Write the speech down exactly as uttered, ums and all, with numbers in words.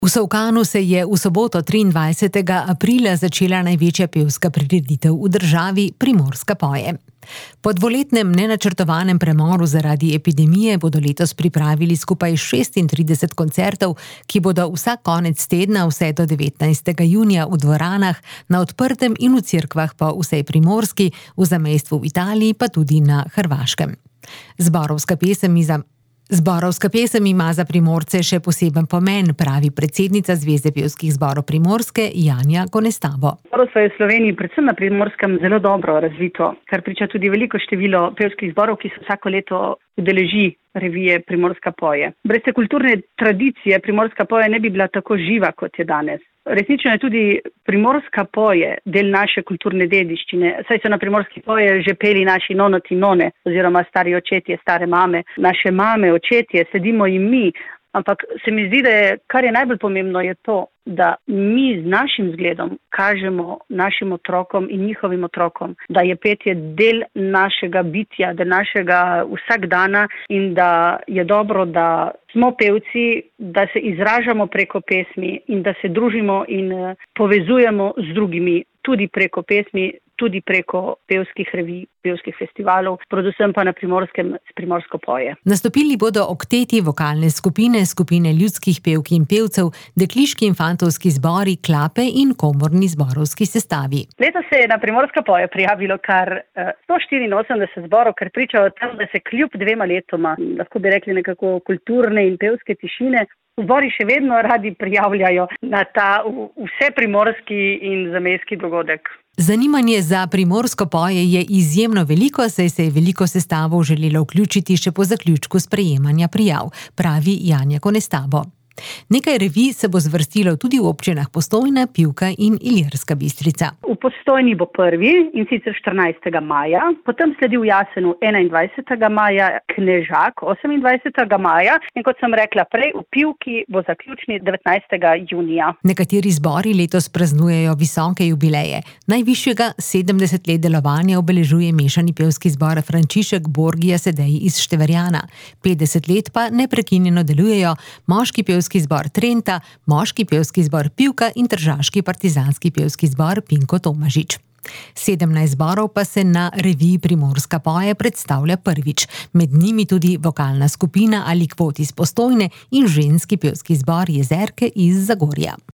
V Solkanu se je v soboto triindvajsetega aprila začela največja pevska prireditev v državi Primorska poje. Po dvoletnem nenačrtovanem premoru zaradi epidemije bodo letos pripravili skupaj šestintrideset koncertov, ki bodo vsak konec tedna vse do devetnajstega junija v dvoranah, na odprtem in v cerkvah po vsej Primorski, v zamejstvu v Italiji pa tudi na Hrvaškem. Zborovska pesem za Zborovska pesem ima za Primorce še poseben pomen, pravi predsednica Zveze pevskih zborov Primorske Janja Konestabo. Zborovstvo je v Sloveniji, predvsem na Primorskem, zelo dobro razvito, kar priča tudi veliko število pevskih zborov, ki se vsako leto udeleži revije Primorska poje. Brez te kulturne tradicije Primorska poje ne bi bila tako živa, kot je danes. Resnično je tudi Primorska poje del naše kulturne dediščine, saj so na Primorski poje že peli naši nonoti none, oziroma stari očetje, stare mame, naše mame, očetje, sedimo jim mi. Ampak se mi zdi, da je, kar je najbolj pomembno, je to, da mi z našim zgledom kažemo našim otrokom in njihovim otrokom, da je petje del našega bitja, del našega vsakdana in da je dobro, da smo pevci, da se izražamo preko pesmi in da se družimo in povezujemo z drugimi tudi preko pesmi, tudi preko pevskih revij, pevskih festivalov, predvsem pa na Primorskem s Primorsko poje. Nastopili bodo okteti, vokalne skupine, skupine ljudskih pevk in pevcev, dekliški in fantovski zbori, klape in komorni zborovski sestavi. Letos se je na Primorska poje prijavilo kar sto štiriinosemdeset zborov, kar priča o tem, da se kljub dvema letoma, lahko bi rekli nekako kulturne in pevske tišine, zbori še vedno radi prijavljajo na ta vseprimorski in zamejski dogodek. Zanimanje za Primorsko poje je izjemno veliko, saj se je veliko sestavov želelo vključiti še po zaključku sprejemanja prijav, pravi Janja Konestabo. Nekaj revij se bo zvrstilo tudi v občinah Postojna, Pivka in Ilirska Bistrica. V Postojni bo prvi, in sicer štirinajstega maja, potem sledi v Jasenu enaindvajsetega maja, Knežak osemindvajsetega maja in kot sem rekla prej, v Pivki bo zaključni devetnajstega junija. Nekateri zbori letos praznujejo visoke jubileje. Najvišjega sedemdeset let delovanja obeležuje mešani pevski zbor Frančišek Borgija Sedej iz Števerjana. petdeset let pa neprekinjeno delujejo moški pevski zbor Trenta, moški pevski zbor Pivka in tržaški partizanski pevski zbor Pinko Tomažič. sedemnajst zborov pa se na reviji Primorska poje predstavlja prvič, med njimi tudi vokalna skupina ali kvot iz Postojne in ženski pevski zbor Jezerke iz Zagorja.